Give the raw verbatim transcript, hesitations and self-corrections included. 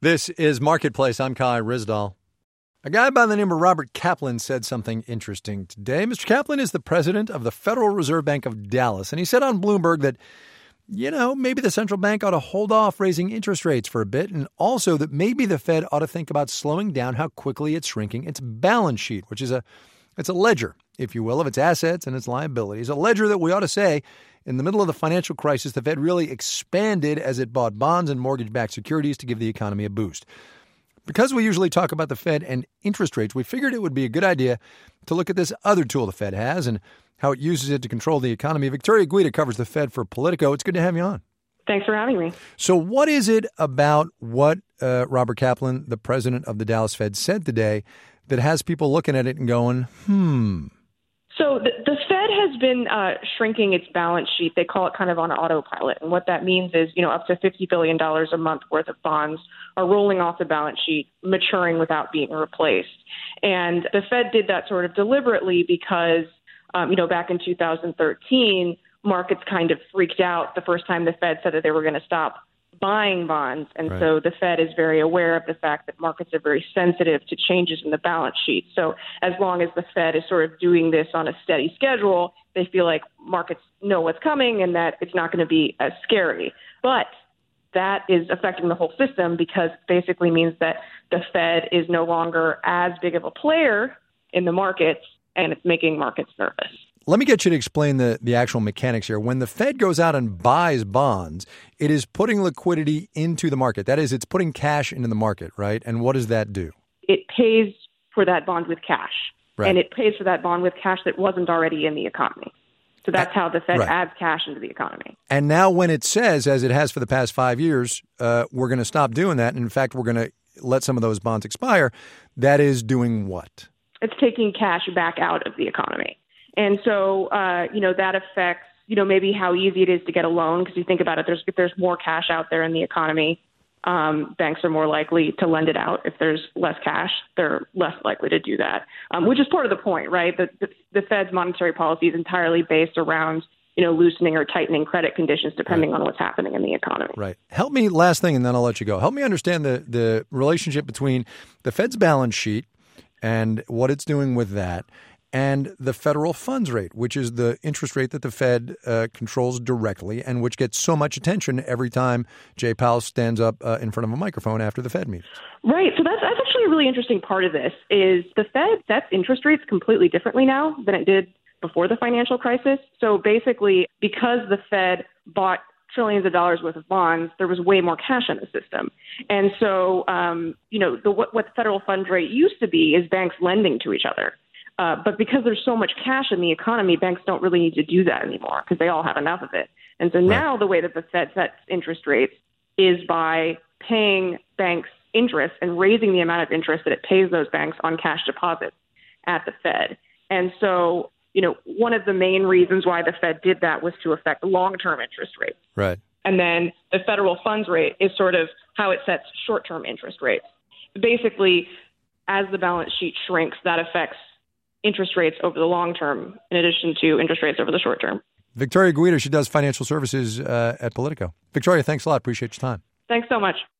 This is Marketplace. I'm Kai Ryssdal. A guy by the name of Robert Kaplan said something interesting today. Mister Kaplan is the president of the Federal Reserve Bank of Dallas, and he said on Bloomberg that, you know, maybe the central bank ought to hold off raising interest rates for a bit, and also that maybe the Fed ought to think about slowing down how quickly it's shrinking its balance sheet, which is a it's a ledger, if you will, of its assets and its liabilities. A ledger that we ought to say, in the middle of the financial crisis, the Fed really expanded as it bought bonds and mortgage-backed securities to give the economy a boost. Because we usually talk about the Fed and interest rates, we figured it would be a good idea to look at this other tool the Fed has and how it uses it to control the economy. Victoria Guida covers the Fed for Politico. It's good to have you on. Thanks for having me. So what is it about what uh, Robert Kaplan, the president of the Dallas Fed, said today that has people looking at it and going, hmm? So the, the Fed has been uh, shrinking its balance sheet. They call it kind of on autopilot. And what that means is, you know, up to fifty billion dollars a month worth of bonds are rolling off the balance sheet, maturing without being replaced. And the Fed did that sort of deliberately because, um, you know, back in two thousand thirteen, markets kind of freaked out the first time the Fed said that they were going to stop buying bonds. And right. So the Fed is very aware of the fact that markets are very sensitive to changes in the balance sheet. So as long as the Fed is sort of doing this on a steady schedule, they feel like markets know what's coming and that it's not going to be as scary. But that is affecting the whole system because it basically means that the Fed is no longer as big of a player in the markets, and it's making markets nervous. Let me get you to explain the, the actual mechanics here. When the Fed goes out and buys bonds, it is putting liquidity into the market. That is, it's putting cash into the market, right? And what does that do? It pays for that bond with cash. Right. And it pays for that bond with cash that wasn't already in the economy. So that's how the Fed right. adds cash into the economy. And now when it says, as it has for the past five years, uh, we're going to stop doing that, and in fact, we're going to let some of those bonds expire, that is doing what? It's taking cash back out of the economy. And so, uh, you know, that affects, you know, maybe how easy it is to get a loan, because you think about it, there's, if there's more cash out there in the economy, um, banks are more likely to lend it out. If there's less cash, they're less likely to do that, um, which is part of the point, right? The, the, the Fed's monetary policy is entirely based around, you know, loosening or tightening credit conditions depending right. on what's happening in the economy. Right. Help me, last thing, and then I'll let you go. Help me understand the, the relationship between the Fed's balance sheet and what it's doing with that, and the federal funds rate, which is the interest rate that the Fed uh, controls directly and which gets so much attention every time Jay Powell stands up uh, in front of a microphone after the Fed meetings. Right. So that's, that's actually a really interesting part of this is the Fed sets interest rates completely differently now than it did before the financial crisis. So basically, because the Fed bought trillions of dollars worth of bonds, there was way more cash in the system. And so, um, you know, the, what, what the federal funds rate used to be is banks lending to each other. Uh, but because there's so much cash in the economy, banks don't really need to do that anymore because they all have enough of it. And so now right. the way that the Fed sets interest rates is by paying banks interest and raising the amount of interest that it pays those banks on cash deposits at the Fed. And so, you know, one of the main reasons why the Fed did that was to affect long-term interest rates. Right. And then the federal funds rate is sort of how it sets short-term interest rates. Basically, as the balance sheet shrinks, that affects interest rates over the long term, in addition to interest rates over the short term. Victoria Guida, she does financial services uh, at Politico. Victoria, thanks a lot. Appreciate your time. Thanks so much.